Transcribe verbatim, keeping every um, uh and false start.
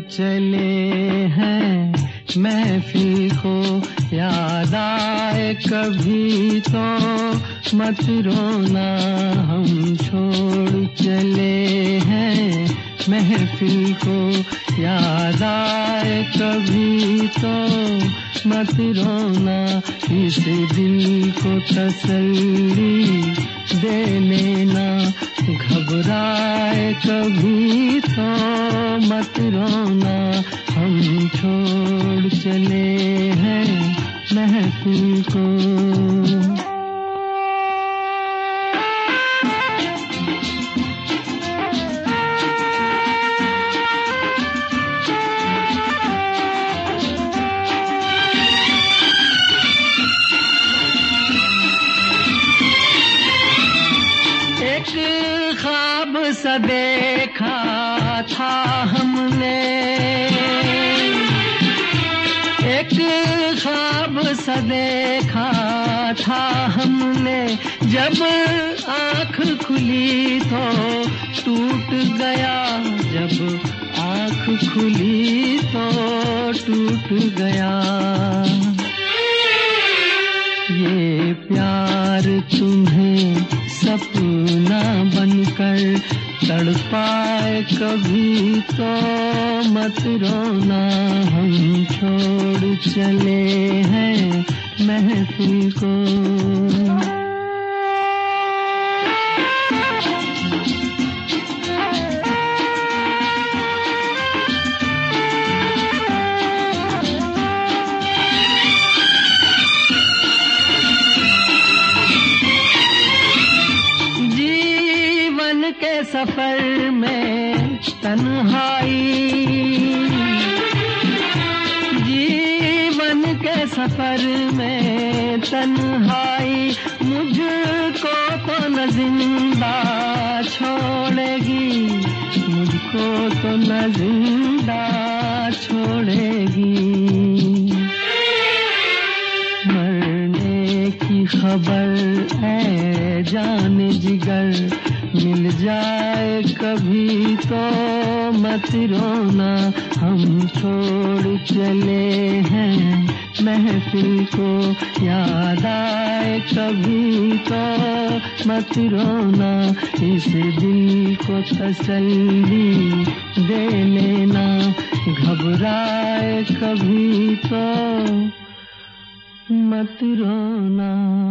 चले हैं महफिल को याद आए कभी तो मत रोना, हम छोड़ चले हैं महफिल को याद आए कभी तो मत रोना, इस दिल को तसल्ली दे लेना, घबराए कभी तो मत रोना, हम छोड़ चले हैं महफिल को। ख्वाब सा देखा था हमने, एक ख्वाब सा देखा था हमने, जब आँख खुली तो टूट गया, जब आँख खुली तो टूट गया। ये प्यार तुम्हें सपना बनकर तड़पाए कभी तो मत रोना, हम छोड़ चले हैं महफिल को। के सफर में तन्हाई, जीवन के सफर में तन्हाई, मुझको तो न जिंदा छोड़ेगी, मुझको तो न जिंदा छोड़ेगी। मरने की खबर है जान जिगर, मिल जाए कभी तो मत रोना, हम छोड़ चले हैं महफिल को याद आए कभी तो मत रोना, इस दिल को तसल्ली दे लेना, घबराए कभी तो मत रोना।